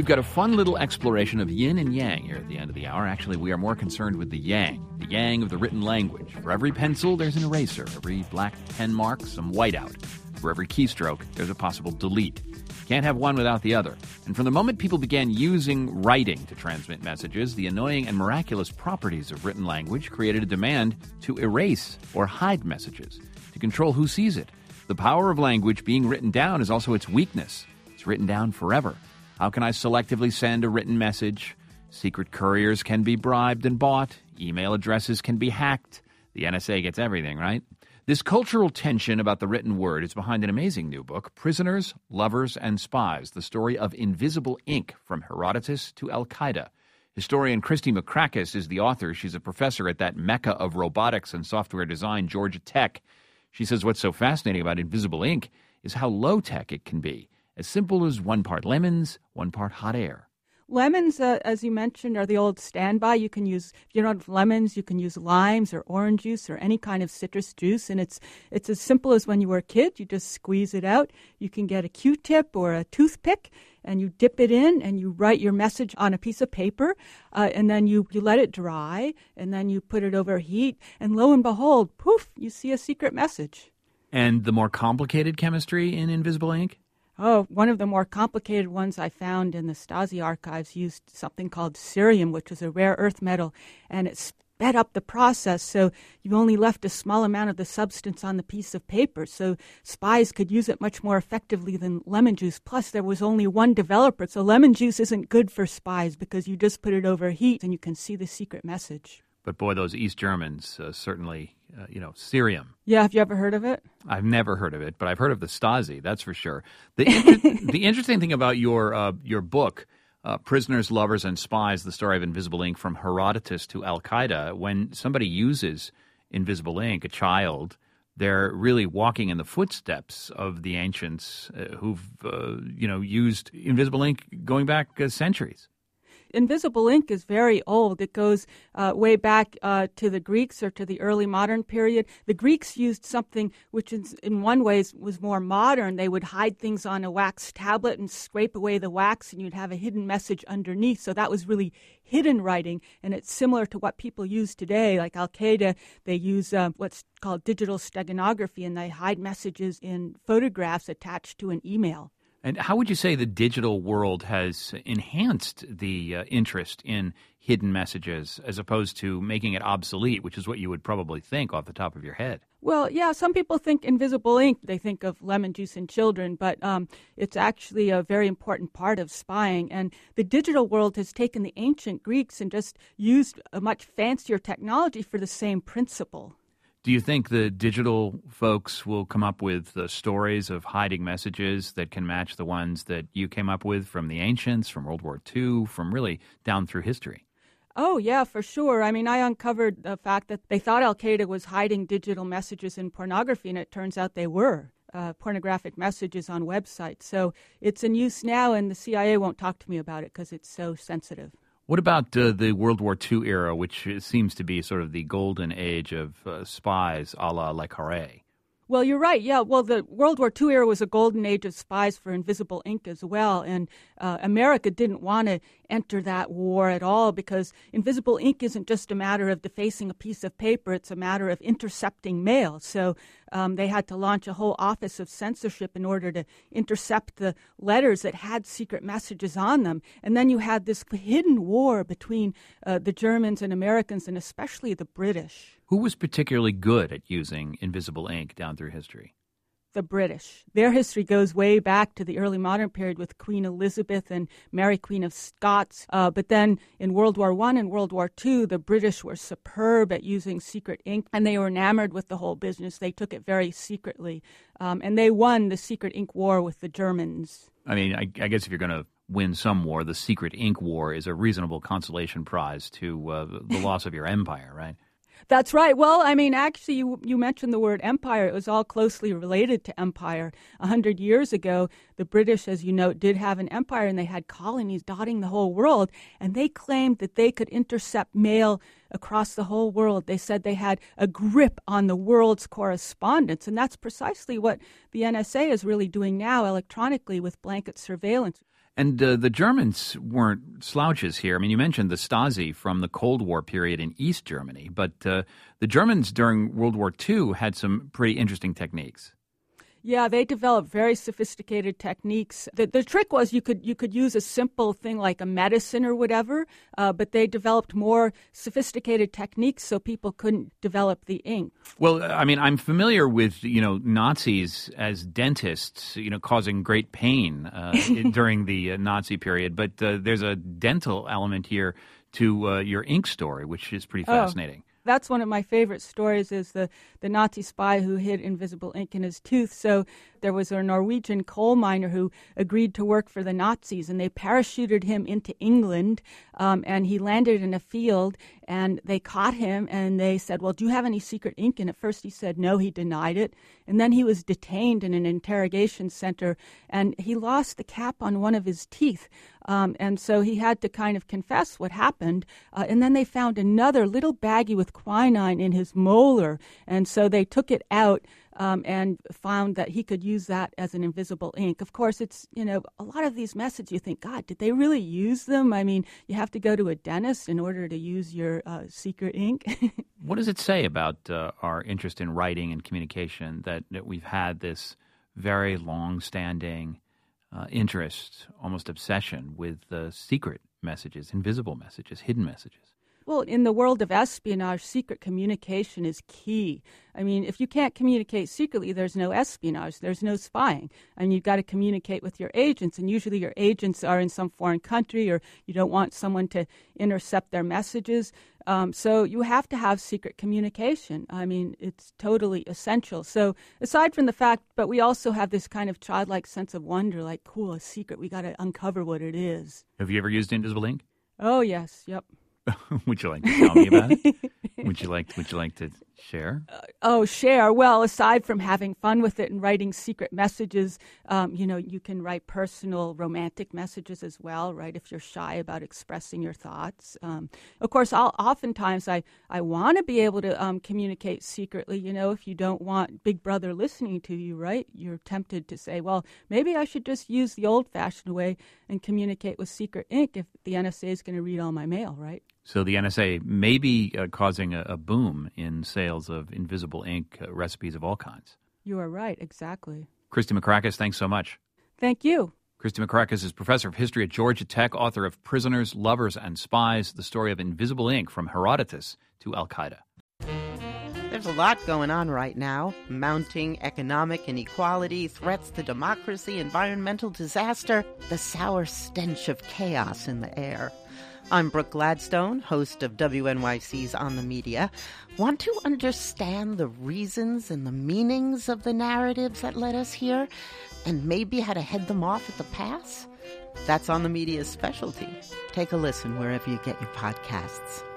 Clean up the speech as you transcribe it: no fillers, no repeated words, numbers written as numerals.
We've got a fun little exploration of yin and yang here at the end of the hour. Actually, we are more concerned with the yang of the written language. For every pencil, there's an eraser. Every black pen mark, some whiteout. For every keystroke, there's a possible delete. Can't have one without the other. And from the moment people began using writing to transmit messages, the annoying and miraculous properties of written language created a demand to erase or hide messages, to control who sees it. The power of language being written down is also its weakness. It's written down forever. How can I selectively send a written message? Secret couriers can be bribed and bought. Email addresses can be hacked. The NSA gets everything, right? This cultural tension about the written word is behind an amazing new book, Prisoners, Lovers, and Spies, the story of invisible ink from Herodotus to Al-Qaeda. Historian Christy McCrackis is the author. She's a professor at that mecca of robotics and software design, Georgia Tech. She says what's so fascinating about invisible ink is how low-tech it can be, as simple as 1 part lemons, 1 part hot air. Lemons, as you mentioned, are the old standby. You can use, if you don't have lemons, you can use limes or orange juice or any kind of citrus juice. And it's as simple as when you were a kid. You just squeeze it out. You can get a Q-tip or a toothpick, and you dip it in, and you write your message on a piece of paper, and then you let it dry, and then you put it over heat, and lo and behold, poof, you see a secret message. And the more complicated chemistry in invisible ink? Oh, one of the more complicated ones I found in the Stasi archives used something called cerium, which was a rare earth metal, and it sped up the process, so you only left a small amount of the substance on the piece of paper, so spies could use it much more effectively than lemon juice. Plus, there was only one developer, so lemon juice isn't good for spies because you just put it over heat and you can see the secret message. But boy, those East Germans certainly, cerium. Yeah, have you ever heard of it? I've never heard of it, but I've heard of the Stasi, that's for sure. The interesting thing about your book, Prisoners, Lovers, and Spies, the story of invisible ink from Herodotus to Al-Qaeda, when somebody uses invisible ink, a child, they're really walking in the footsteps of the ancients who've, used invisible ink going back centuries. Invisible ink is very old. It goes way back to the Greeks or to the early modern period. The Greeks used something which in one way was more modern. They would hide things on a wax tablet and scrape away the wax, and you'd have a hidden message underneath. So that was really hidden writing, and it's similar to what people use today. Like Al-Qaeda, they use what's called digital steganography, and they hide messages in photographs attached to an email. And how would you say the digital world has enhanced the interest in hidden messages as opposed to making it obsolete, which is what you would probably think off the top of your head? Well, yeah, some people think invisible ink, they think of lemon juice in children, but it's actually a very important part of spying. And the digital world has taken the ancient Greeks and just used a much fancier technology for the same principle. Do you think the digital folks will come up with stories of hiding messages that can match the ones that you came up with from the ancients, from World War II, from really down through history? Oh, yeah, for sure. I mean, I uncovered the fact that they thought Al-Qaeda was hiding digital messages in pornography, and it turns out they were pornographic messages on websites. So it's in use now, and the CIA won't talk to me about it because it's so sensitive. What about the World War II era, which seems to be sort of the golden age of spies a la Le Carré? Well, you're right. Yeah, well, the World War II era was a golden age of spies for invisible ink as well. And America didn't want to enter that war at all because invisible ink isn't just a matter of defacing a piece of paper. It's a matter of intercepting mail. So they had to launch a whole office of censorship in order to intercept the letters that had secret messages on them. And then you had this hidden war between the Germans and Americans, and especially the British. Who was particularly good at using invisible ink down through history? The British. Their history goes way back to the early modern period with Queen Elizabeth and Mary, Queen of Scots. But then in World War I and World War II, the British were superb at using secret ink, and they were enamored with the whole business. They took it very secretly, and they won the secret ink war with the Germans. I mean, I guess if you're going to win some war, the secret ink war is a reasonable consolation prize to the loss of your empire, right? That's right. Well, I mean, actually, you mentioned the word empire. It was all closely related to empire. 100 years ago, the British, as you know, did have an empire, and they had colonies dotting the whole world, and they claimed that they could intercept mail across the whole world. They said they had a grip on the world's correspondence, and that's precisely what the NSA is really doing now electronically with blanket surveillance. And the Germans weren't slouches here. I mean, you mentioned the Stasi from the Cold War period in East Germany, but the Germans during World War II had some pretty interesting techniques. Yeah, they developed very sophisticated techniques. The trick was you could use a simple thing like a medicine or whatever, but they developed more sophisticated techniques so people couldn't develop the ink. Well, I mean, I'm familiar with, Nazis as dentists, causing great pain during the Nazi period, but there's a dental element here to your ink story, which is pretty fascinating. That's one of my favorite stories is the Nazi spy who hid invisible ink in his tooth. So there was a Norwegian coal miner who agreed to work for the Nazis, and they parachuted him into England, and he landed in a field, and they caught him, and they said, well, do you have any secret ink? And at first he said no, he denied it. And then he was detained in an interrogation center, and he lost the cap on one of his teeth. And so he had to kind of confess what happened. And then they found another little baggie with quinine in his molar. And so they took it out and found that he could use that as an invisible ink. Of course, it's, a lot of these messages, you think, God, did they really use them? I mean, you have to go to a dentist in order to use your secret ink. What does it say about our interest in writing and communication that we've had this very long-standing interest, almost obsession with secret messages, invisible messages, hidden messages? Well, in the world of espionage, secret communication is key. I mean, if you can't communicate secretly, there's no espionage, there's no spying. I mean, you've got to communicate with your agents, and usually your agents are in some foreign country, or you don't want someone to intercept their messages. So you have to have secret communication. I mean, it's totally essential. So aside from the fact, but we also have this kind of childlike sense of wonder, like, cool, a secret, we got to uncover what it is. Have you ever used invisible ink? Oh, yes, yep. Would you like to tell me about it? Would you like to share? Share. Well, aside from having fun with it and writing secret messages, you can write personal romantic messages as well, right, if you're shy about expressing your thoughts. Of course, oftentimes I want to be able to communicate secretly, if you don't want Big Brother listening to you, right? You're tempted to say, well, maybe I should just use the old-fashioned way and communicate with secret ink if the NSA is going to read all my mail, right? So the NSA may be causing a boom in sales of invisible ink recipes of all kinds. You are right, exactly. Christy Makrakis, thanks so much. Thank you. Christy Makrakis is professor of history at Georgia Tech, author of Prisoners, Lovers, and Spies, the story of invisible ink from Herodotus to Al-Qaeda. There's a lot going on right now. Mounting economic inequality, threats to democracy, environmental disaster, the sour stench of chaos in the air. I'm Brooke Gladstone, host of WNYC's On the Media. Want to understand the reasons and the meanings of the narratives that led us here, and maybe how to head them off at the pass? That's On the Media's specialty. Take a listen wherever you get your podcasts.